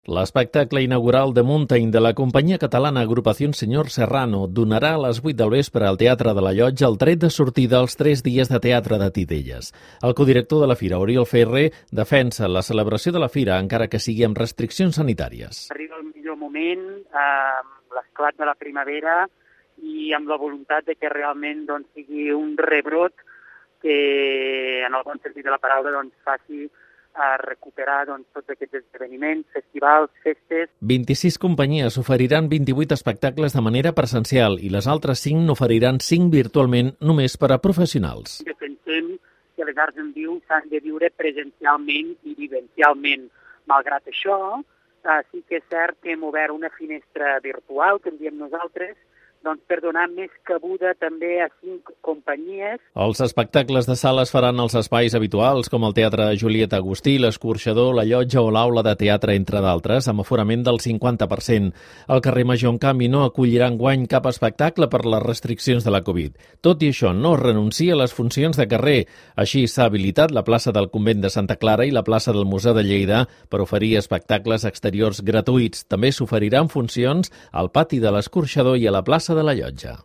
L'espectacle inaugural de Mountain de la companyia catalana Agrupación Señor Serrano donarà a les 8 del vespre al Teatre de la Llotja el tret de sortida als 3 dies de teatre de Titelles. El codirector de la Fira, Oriol Ferrer, defensa la celebració de la Fira encara que sigui amb restriccions sanitàries. Arriba el millor moment, l'esclat de la primavera i amb la voluntat de que realment sigui un rebrot que, en el bon sentit de la paraula, faci a recuperar tots aquests esdeveniments, festivals, festes. 26 companyies oferiran 28 espectacles de manera presencial i les altres 5 n'oferiran 5 virtualment només per a professionals. Defensem que les arts en viu s'han de viure presencialment i vivencialment. Malgrat això, sí que és cert que hem obert una finestra virtual, que en diem nosaltres, per donar més cabuda també a 5 companyies. Els espectacles de sala es faran als espais habituals, com el Teatre Julieta Agustí, l'Escorxador, la Llotja o l'Aula de Teatre, entre d'altres, amb aforament del 50%. El carrer Major, en canvi, no acollirà enguany cap espectacle per les restriccions de la Covid. Tot i això, no es renuncia a les funcions de carrer. Així s'ha habilitat la plaça del Convent de Santa Clara i la plaça del Museu de Lleida per oferir espectacles exteriors gratuïts. També s'oferiran funcions al pati de l'Escorxador i a la plaça de la Llotja.